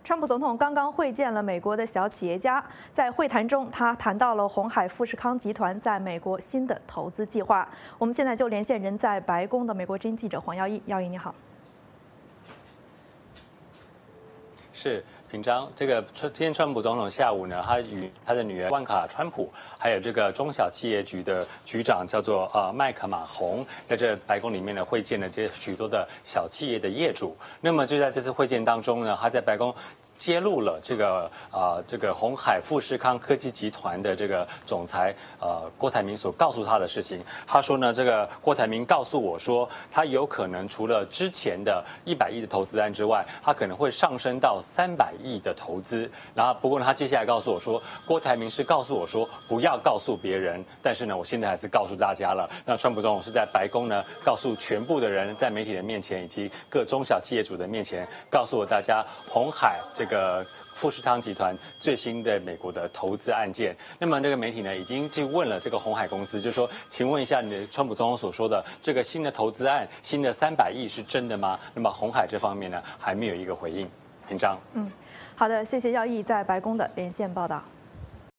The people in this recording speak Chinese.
川普总统刚刚会见了美国的小企业家，在会谈中，他谈到了鸿海富士康集团在美国新的投资计划。我们现在就连线人在白宫的美国之音记者黄耀一，耀一你好。 是平章，今天川普总统下午呢，他与他的女儿万卡川普，还有这个中小企业局的局长叫做麦克马洪，在这白宫里面呢会见了这许多的小企业的业主。那么就在这次会见当中呢，他在白宫揭露了这个鸿海富士康科技集团的这个总裁郭台铭所告诉他的事情。他说呢，这个郭台铭告诉我说，他有可能除了之前的100亿的投资案之外，他可能会上升到300亿的投资。然后不过呢，他接下来告诉我说，郭台铭是告诉我说不要告诉别人，但是呢，我现在还是告诉大家了。那川普总统是在白宫呢，告诉全部的人，在媒体的面前以及各中小企业主的面前，告诉大家鸿海这个富士康集团最新的美国的投资案件。那么这个媒体呢，已经去问了这个鸿海公司，就说，请问一下，你的川普总统所说的这个新的投资案，新的300亿是真的吗？那么鸿海这方面呢，还没有一个回应。平章， 好的，谢谢耀毅在白宫的连线报道。